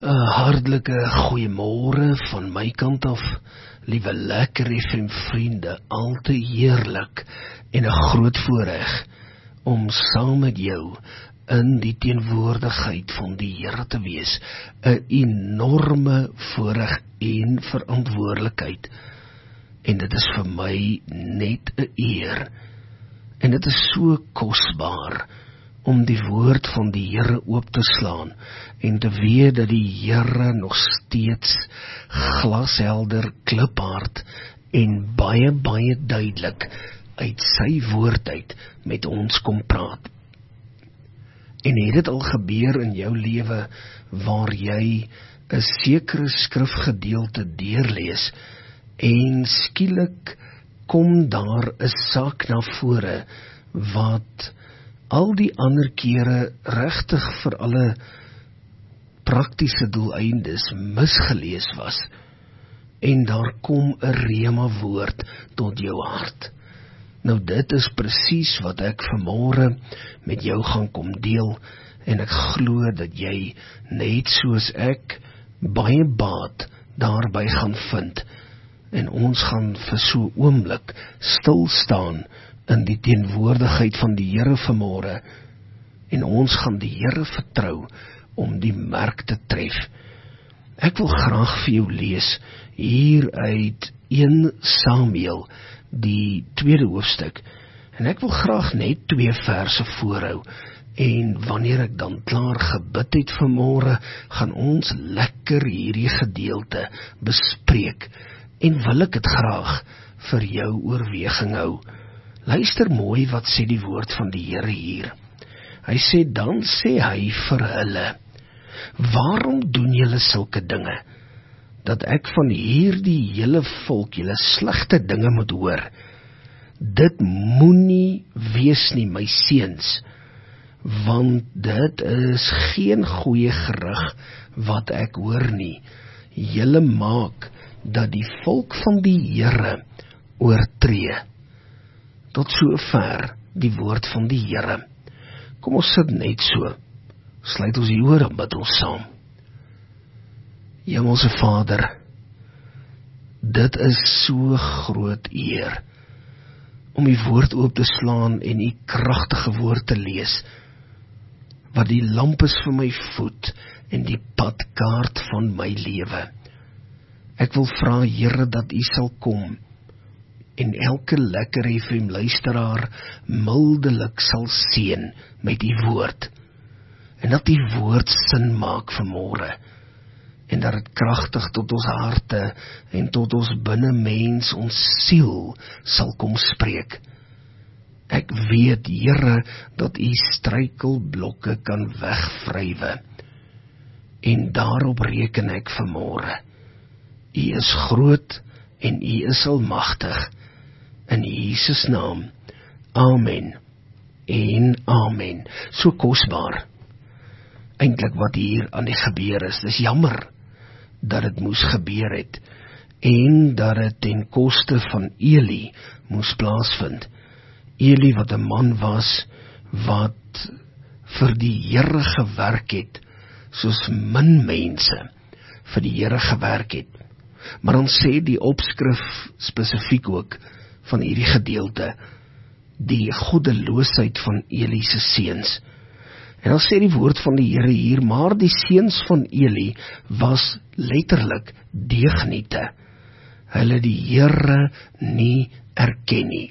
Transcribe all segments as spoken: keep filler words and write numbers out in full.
'n hartlike goeiemôre van my kant af, liewe Lekker F M vriende, al te heerlik en 'n groot voorreg om saam met jou in die teenwoordigheid van die Here te wees, 'n enorme voorreg en verantwoordelikheid, en dit is vir my net 'n eer, en dit is so kosbaar om die woord van die Here oop te slaan, en te weet dat die Here nog steeds glashelder, kliphard, en baie, baie duidelik uit sy woord uit met ons kom praat. En het dit al gebeur in jou lewe, waar jy 'n sekere skrifgedeelte deurlees, en skielik kom daar 'n saak na vore, wat al die ander kere regtig vir alle praktiese doeleindes misgelees was, en daar kom 'n rema woord tot jou hart. Nou dit is presies wat ek vanmôre met jou gaan kom deel, en ek glo dat jy net soos ek baie baat daarby gaan vind, en ons gaan vir so oomblik stil staan in die teenwoordigheid van die Here vanmôre, en ons gaan die Here vertrou om die merk te tref. Ek wil graag vir jou lees hier uit Eerste Samuel, die tweede hoofstuk, en ek wil graag net twee verse voorhou, en wanneer ek dan klaar gebid het vanmôre, gaan ons lekker hierdie gedeelte bespreek, en wil ek het graag vir jou oorweging hou. Luister mooi wat sê die woord van die Here hier. Hy sê, dan sê hy vir hulle, waarom doen julle sulke dinge, dat ek van hierdie hele volk julle slegte dinge moet hoor? Dit moenie wees nie, my seuns, want dit is geen goeie gerug wat ek hoor nie. Julle maak dat die volk van die Here oortree. Tot so ver die woord van die Here. Kom ons sit net so, sluit ons die ore en bid ons saam. Hemelse Vader, dit is so groot eer om die woord oop te slaan en die kragtige woord te lees, wat die lamp is vir my voet en die padkaart van my lewe. Ek wil vra, Here, dat U sal kom en elke Lekker F M luisteraar mildelik sal seën met die woord, en dat die woord sin maak vanmôre, en dat dit kragtig tot ons harte en tot ons binnemens, ons siel sal kom spreek. Ek weet, Here, dat U struikelblokke kan wegvrywe, en daarop reken ek vanmôre. U is groot en U is almagtig. In Jesus naam, amen en amen. So kosbaar, eintlik wat hier aan die gebeur is. Dis jammer dat dit moes gebeur het, en dat dit ten koste van Eli moes plaasvind. Eli wat 'n man was, wat vir die Here gewerk het, soos min mense vir die Here gewerk het. Maar dan sê die opskrif spesifiek ook van hierdie gedeelte, die goddeloosheid van Eli se seuns. En dan sê die woord van die Here hier, maar die seuns van Eli was letterlik deugniete. Hulle die Here nie erken nie.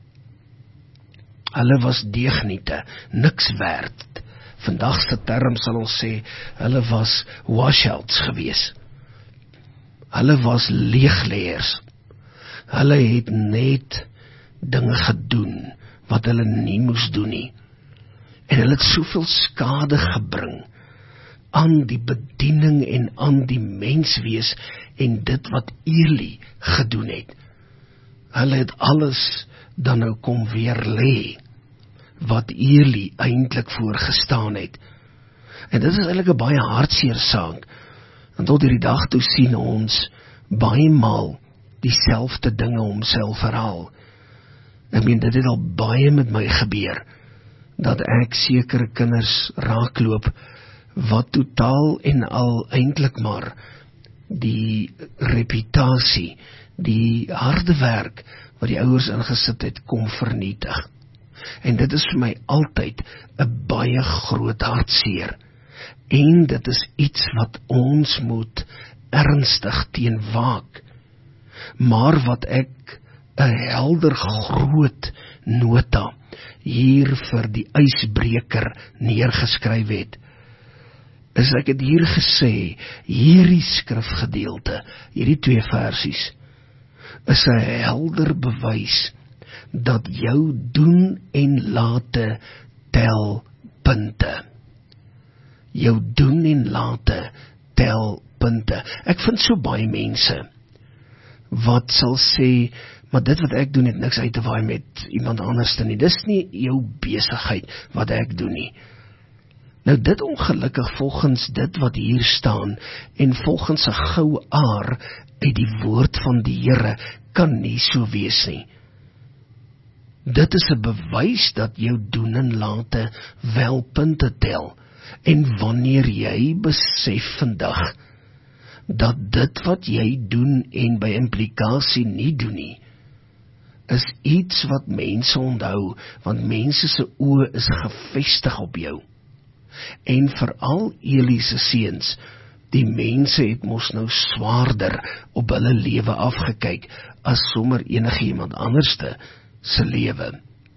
Hulle was deugniete, niks werd. Vandag se term sal ons sê, hulle was washouts gewees. Hulle was leegleers. Hulle het net dinge gedoen wat hulle nie moes doen nie. En hulle het soveel skade gebring aan die bediening en aan die menswees en dit wat Eli gedoen het. Hulle het alles dan nou kom weer lê wat Eli eintlik voorgestaan het. En dit is eintlik 'n baie hartseer saak. En tot hierdie dag toe sien ons baie maal dieselfde dinge homself herhaal. Ek meen, dit het al baie met my gebeur, dat ek sekere kinders raakloop, wat totaal en al eintlik maar die reputasie, die harde werk wat die ouers ingesit het, kom vernietig. En dit is vir my altyd 'n baie groot hartseer. En dit is iets wat ons moet ernstig teen waak. Maar wat ek 'n helder groot nota hier vir die ysbreker neergeskryf het, is ek het hier gesê, hierdie skrifgedeelte, hierdie twee versies, is 'n helder bewys dat jou doen en late tel punte. Jou doen en late tel punte. Ek vind so baie mense wat sal sê, maar dit wat ek doen het niks uit te waai met iemand anders nie. Dis nie jou besigheid wat ek doen nie. Nou dit ongelukkig volgens dit wat hier staan en volgens 'n goue aar uit die woord van die Here kan nie so wees nie. Dit is 'n bewys dat jou doen en late wel punte tel. En wanneer jy besef vandag dat dit wat jy doen en by implikasie nie doen nie, is iets wat mense onthou, want mense se oë is gefestig op jou. En veral Eli se seuns, die mense het mos nou swaarder op hulle lewe afgekyk as sommer enige iemand anderste se lewe.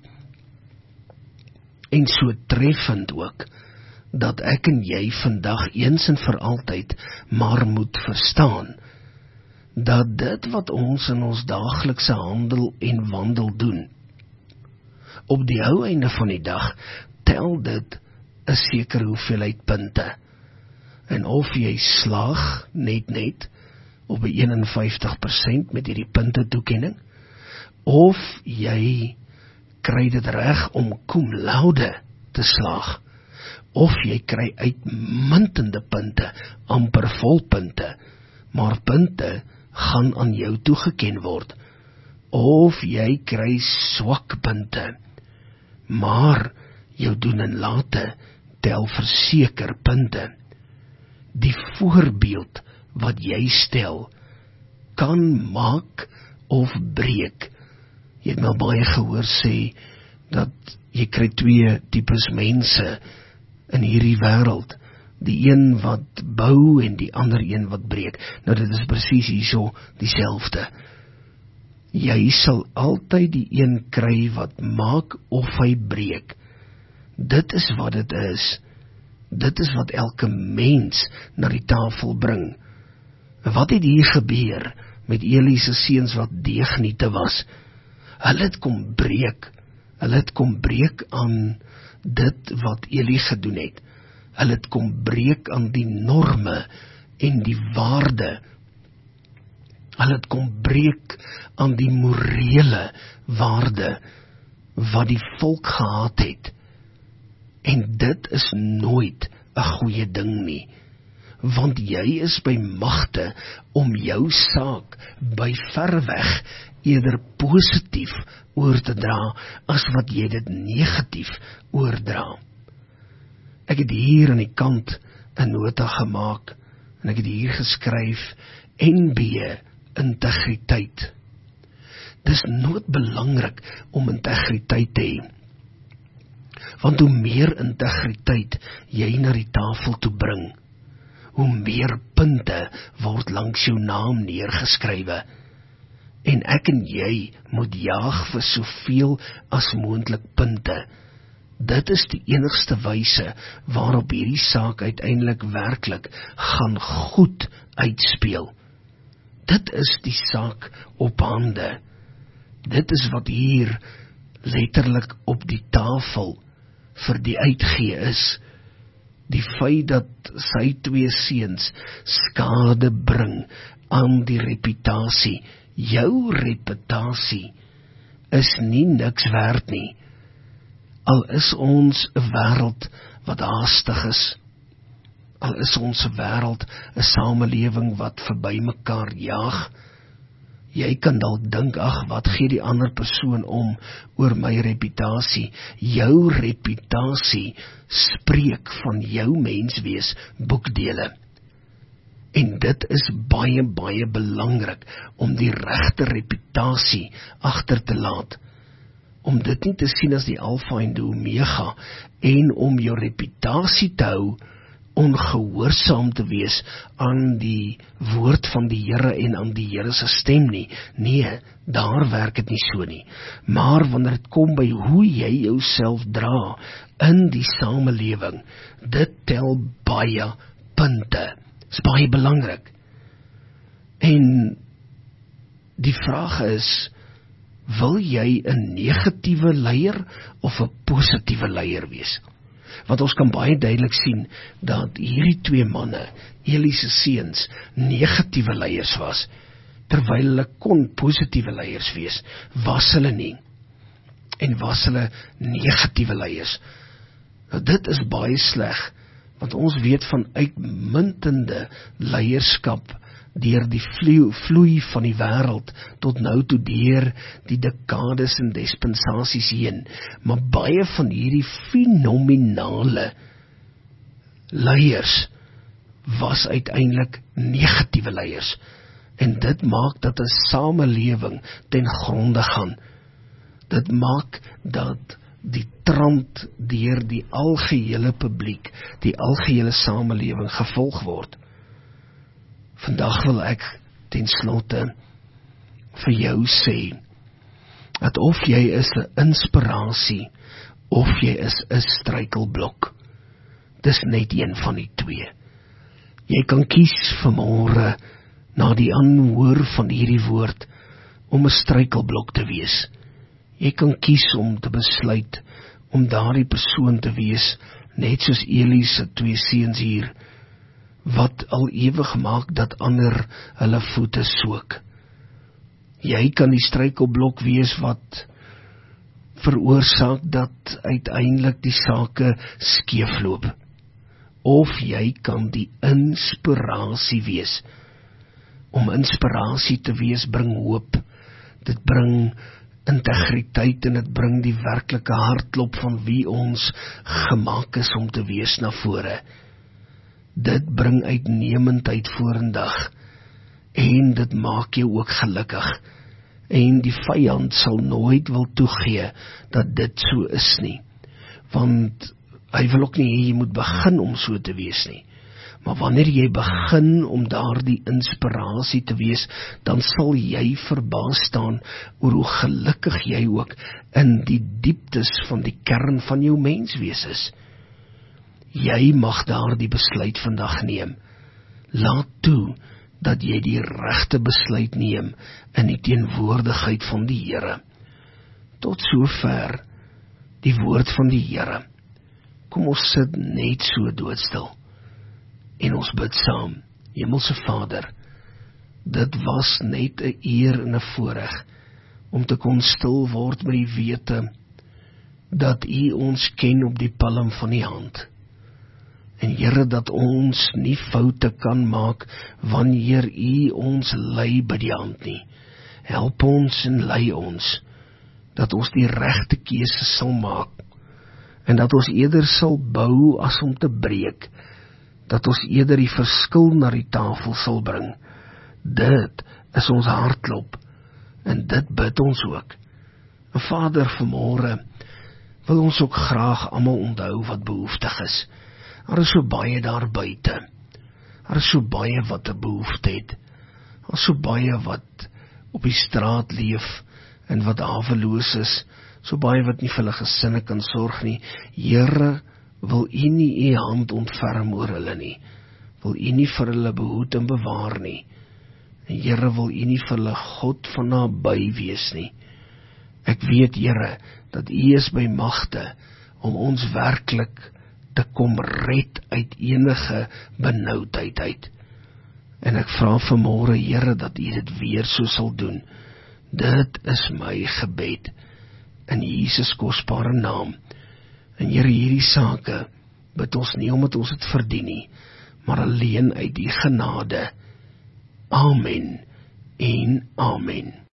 En so treffend ook, dat ek en jy vandag eens en vir altyd maar moet verstaan, dat dit wat ons in ons daaglikse handel en wandel doen, op die ou einde van die dag, tel dit 'n sekere hoeveelheid punte. En of jy slaag net net op 'n een en vyftig persent met hierdie punte toekenning, of jy kry dit reg om cum laude te slaag, of jy kry uitmuntende punte, amper volpunte, maar punte gaan aan jou toegeken word, of jy kry swak punte, maar jou doen en late tel verseker punte. Die voorbeeld wat jy stel, kan maak of breek. Jy het nou baie gehoor sê, dat jy kry twee tipes mense in hierdie wêreld, die een wat bou en die ander een wat breek. Nou dit is presies hierso dieselfde. Jy sal altyd die een kry wat maak of hy breek. Dit is wat dit is. Dit is wat elke mens na die tafel bring. Wat het hier gebeur met Eli se seuns wat deegniete was? Hulle het kom breek. Hulle het kom breek aan dit wat Eli gedoen het. Hulle het kom breek aan die norme en die waarde. Hulle het kom breek aan die morele waarde wat die volk gehad het. En dit is nooit 'n goeie ding nie, want jy is by magte om jou saak by verreweg eerder positief oor te dra, as wat jy dit negatief oordra. Ek het hier aan die kant 'n nota gemaak, en ek het hier geskryf, N B, integriteit. Dis noodbelangrik om integriteit te hê, want hoe meer integriteit jy na die tafel toe bring, hoe meer punte word langs jou naam neergeskrywe. En ek en jy moet jaag vir soveel as moontlik punte. Dit is die enigste wyse waarop hierdie saak uiteindelik werklik gaan goed uitspeel. Dit is die saak op hande. Dit is wat hier letterlik op die tafel vir die uitgee is. Die feit dat sy twee seuns skade bring aan die reputasie. Jou reputasie is nie niks werd nie. Al is ons 'n wêreld wat haastig is. Al is ons 'n wêreld, 'n samelewing wat verby mekaar jaag. Jy kan dalk dink, ag, wat gee die ander persoon om oor my reputasie? Jou reputasie spreek van jou menswees boekdele. En dit is baie, baie belangrik om die regte reputasie agter te laat. Om dit nie te sien as die alfa en die omega, en om jou reputasie te hou, ongehoorsaam te wees aan die woord van die Here en aan die Here se stem nie. Nee, daar werk dit nie so nie. Maar wanneer dit kom by hoe jy jouself dra in die samelewing, dit tel baie punte. Dit is baie belangrik. En die vraag is, wil jy 'n negatiewe leier of 'n positiewe leier wees? Want ons kan baie duidelik sien dat hierdie twee manne, Eli se seuns, negatiewe leiers was, terwyl hulle kon positiewe leiers wees, was hulle nie. En was hulle negatiewe leiers. Nou dit is baie sleg, want ons weet van uitmuntende leierskap deur die vloei, vloei van die wêreld tot nou toe deur die dekades en dispensasies heen. Maar baie van hierdie fenominale leiers was uiteindelik negatiewe leiers. En dit maak dat 'n samelewing ten gronde gaan. Dit maak dat die trant deur die algehele publiek, die algehele samelewing gevolg word. Vandag wil ek ten slotte vir jou sê, dat of jy is 'n inspirasie, of jy is 'n struikelblok. Dis net een van die twee. Jy kan kies vanmôre, na die aanhoor van hierdie woord, om 'n struikelblok te wees. Jy kan kies om te besluit, om daardie persoon te wees, net soos Eli se twee seuns hier, wat al ewig maak dat ander hulle voete sook. Jy kan die struikelblok wees wat veroorsaak dat uiteindelik die sake skeefloop. Of jy kan die inspirasie wees. Om inspirasie te wees bring hoop. Dit bring integriteit en dit bring die werklike hartklop van wie ons gemaak is om te wees na vore. Dit bring uitnemendheid vorendag, en dit maak jou ook gelukkig, en die vyand sal nooit wil toegee dat dit so is nie, want hy wil ook nie hê jy moet begin om so te wees nie, maar wanneer jy begin om daardie inspirasie te wees, dan sal jy verbaas staan oor hoe gelukkig jy ook in die dieptes van die kern van jou menswees is. Jy mag daar die besluit vandag neem. Laat toe dat jy die regte besluit neem in die teenwoordigheid van die Here. Tot sover die woord van die Here. Kom ons sit net so doodstil en ons bid saam. Hemelse Vader, dit was net 'n eer en 'n voorreg om te kon stil word met die wete dat U ons ken op die palm van die hand. En Here, dat ons nie foute kan maak wanneer U ons lei by die hand nie. Help ons en lei ons, dat ons die regte keuse sal maak, en dat ons eerder sal bou as om te breek, dat ons eerder die verskil na die tafel sal bring. Dit is ons hartklop, en dit bid ons ook. En Vader, vanmôre wil ons ook graag almal onthou wat behoeftig is. Daar is so baie daar buite. Daar is so baie wat 'n behoefte het. Daar is so baie wat op die straat leef en wat haweloos is. So baie wat nie vir hulle gesinne kan sorg nie. Here, wil U nie U hand ontferm oor hulle nie. Wil U nie vir hulle behoed en bewaar nie. En Here, wil U nie vir hulle God van naby wees nie. Ek weet, Here, dat U is by magte om ons werklik te kom red uit enige benoudheid uit. En ek vra vanmôre, Here, dat U dit weer so sal doen. Dit is my gebed in Jesus kosbare naam. En Here, hierdie sake bid ons nie omdat ons dit verdien nie, maar alleen uit die genade. Amen en amen.